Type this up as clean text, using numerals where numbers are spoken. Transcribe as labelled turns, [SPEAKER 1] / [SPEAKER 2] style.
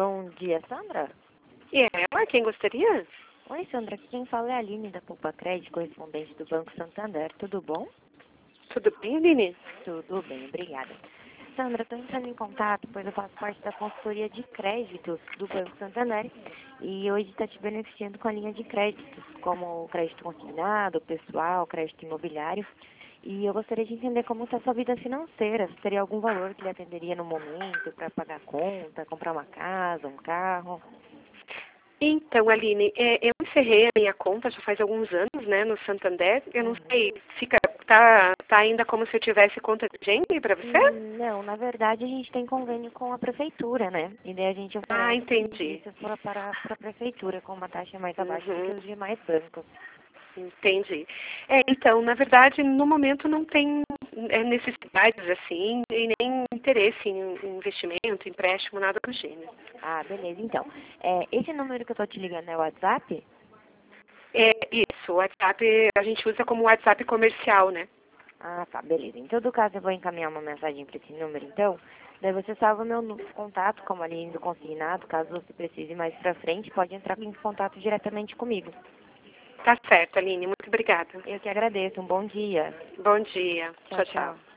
[SPEAKER 1] Bom dia, Sandra.
[SPEAKER 2] E ela, quem gostaria?
[SPEAKER 1] Oi, Sandra. Aqui quem fala é a Aline da Poupa Crédito, correspondente do Banco Santander. Tudo bom?
[SPEAKER 2] Tudo bem, Aline?
[SPEAKER 1] Tudo bem, obrigada. Sandra, estou entrando em contato, pois eu faço parte da consultoria de créditos do Banco Santander e hoje está te beneficiando com a linha de créditos, como crédito consignado, pessoal, crédito imobiliário. E eu gostaria de entender como está a sua vida financeira, se teria algum valor que lhe atenderia no momento para pagar a conta, comprar uma casa, um carro.
[SPEAKER 2] Então, Aline, eu encerrei a minha conta já faz alguns anos, né, no Santander. Eu não sei, tá ainda como se eu tivesse conta de gente para você?
[SPEAKER 1] Não, na verdade a gente tem convênio com a prefeitura, né? E daí a gente
[SPEAKER 2] Ah,
[SPEAKER 1] oferece
[SPEAKER 2] entendi.
[SPEAKER 1] serviços para a prefeitura com uma taxa mais abaixo do que
[SPEAKER 2] Uhum,
[SPEAKER 1] os demais bancos.
[SPEAKER 2] entendi. Então, na verdade, no momento não tem necessidades assim, e nem interesse em investimento, empréstimo, nada do gênero.
[SPEAKER 1] Ah, beleza. Então, esse número que eu tô te ligando é o WhatsApp?
[SPEAKER 2] É isso, o WhatsApp a gente usa como WhatsApp comercial, né?
[SPEAKER 1] Ah, tá, beleza. Em todo caso, eu vou encaminhar uma mensagem para esse número, então. Daí você salva meu contato como a linha do consignado. Caso você precise mais pra frente, pode entrar em contato diretamente comigo.
[SPEAKER 2] Tá certo, Aline, muito obrigada.
[SPEAKER 1] Eu que agradeço. Um bom dia.
[SPEAKER 2] Bom dia.
[SPEAKER 1] Tchau,
[SPEAKER 2] Tchau, tchau.
[SPEAKER 1] tchau.